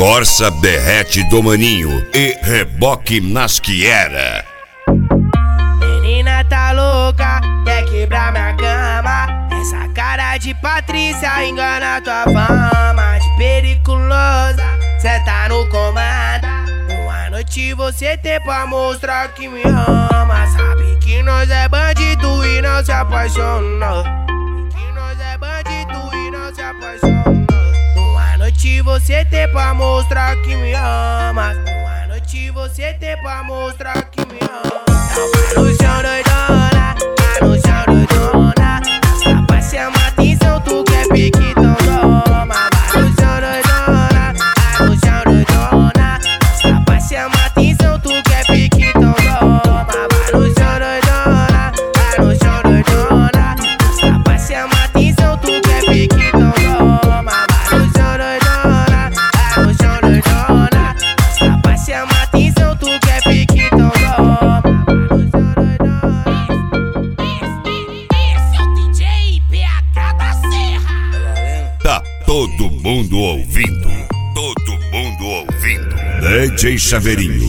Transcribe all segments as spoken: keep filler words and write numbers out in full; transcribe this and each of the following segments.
Corsa Derrete do Maninho e Reboque Nasquiera. Menina tá louca, quer quebrar minha cama. Essa cara de Patrícia engana tua fama de periculosa, cê tá no comando. Uma noite você tem pra mostrar que me ama. Sabe que nós é bandido e não se apaixona. Que nós é bandido e não se apaixona. Uma noite você tem pra mostrar que me ama. Uma noite você tem pra mostrar que me ama. Tá no chão doidona, tá no chão doidona. Pra chamar atenção tu quer pique, então toma. Vai no chão doidona, tá no chão doidona. Pra chamar atenção tu quer pique, então toma. Vai no chão doidona, tá no chão doidona. Pra chamar atenção tu quer pique, então toma. Vai no chão doidona, tá no chão doidona. Pra chamar atenção tu quer pique, então toma. Tá todo mundo ouvindo, todo mundo ouvindo. D J Chaveirinho.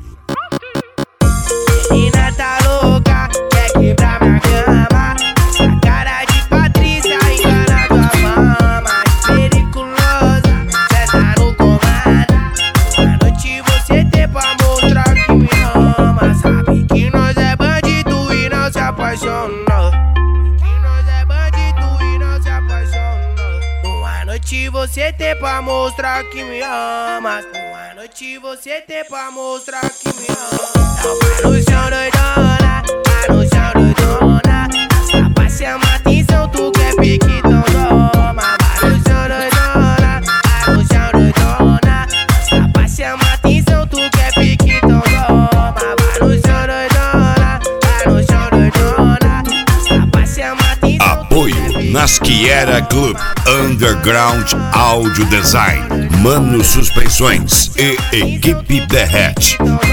Menina tá louca, quer quebrar minha cama. Essa cara de Patrícia engana tua fama de periculosa, cê tá no comando. Uma noite você tem pra mostrar que me ama. Sabe que nós é bandido e não se apaixona. Que nós é bandido e não se apaixona. Uma noite você tem pra mostrar que me ama. Uma noite você tem pra mostrar que me ama. Tá no chão doidona, tá no chão doidona. Pra chamar atenção tu quer pique, então toma. Vai no chão doidona, tá no chão doidona. Pra chamar atenção tu quer pique, então toma. Vai no chão doidona, tá no chão doidona. Pra chamar atenção. Apoio Nasquiera Club, Underground Audio Design, Mano Suspensões e Equipe Derrete.